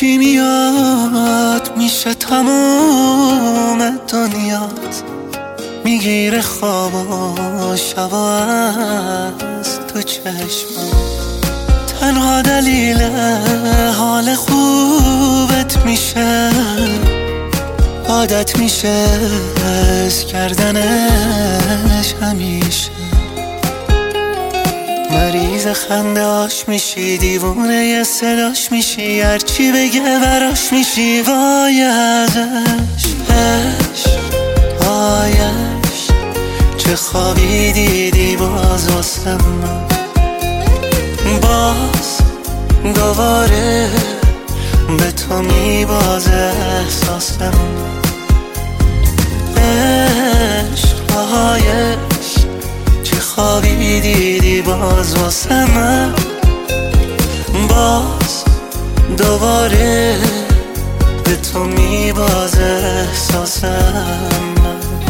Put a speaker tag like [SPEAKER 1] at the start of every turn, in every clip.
[SPEAKER 1] یکی میاد میشه تموم دنیات، میگیره خواب و شبا از تو چشمم. تنها دلیل حال خوبت میشه، عادت میشه از کردنش همیشه. مریض خنده هاش میشی، دیوونه ی صداش میشی، هرچی بگه براش میشی. وای ازش وایش، چه خوابی دیدی باز واسه من. باز دوباره به تو میبازه احساس من. وایش، چه خوابی دیدی باز واسه من. باز دوباره به تو میبازه احساس من.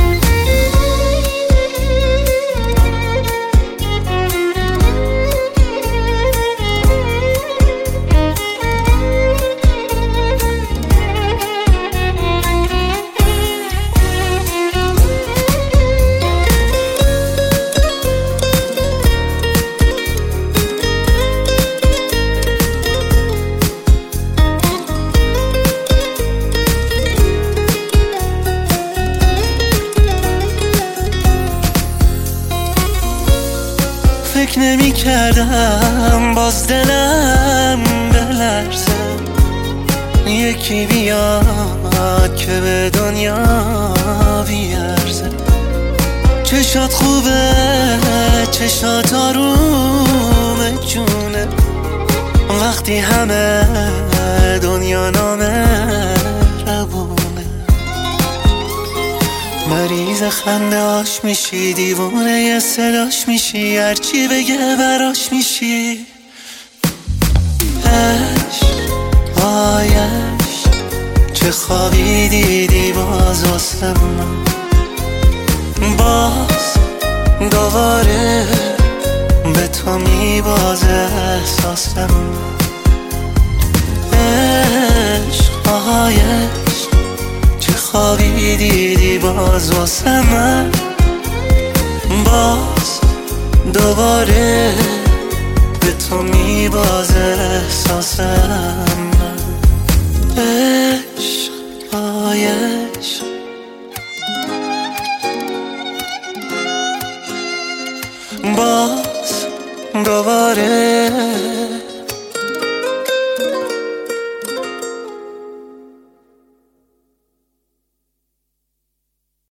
[SPEAKER 1] فکر نمی کردم باز دلم بلرزه، یکی بیاد که به دنیا بیارزه. چشات خوبه، چشات آروم جونه، وقتی همه دنیا نامه ربونه. مریض خنده هاش میشی، دیوونه ی صداش میشی، هرچی بگه براش میشی. وایش، چه خوابی دیدی باز واسه من. باز دوباره به تو میبازه احساس من. وایش، چه خوابی دیدی باز واسه من. باز دوباره به تو میبازه احساس من. عشق باز دوباره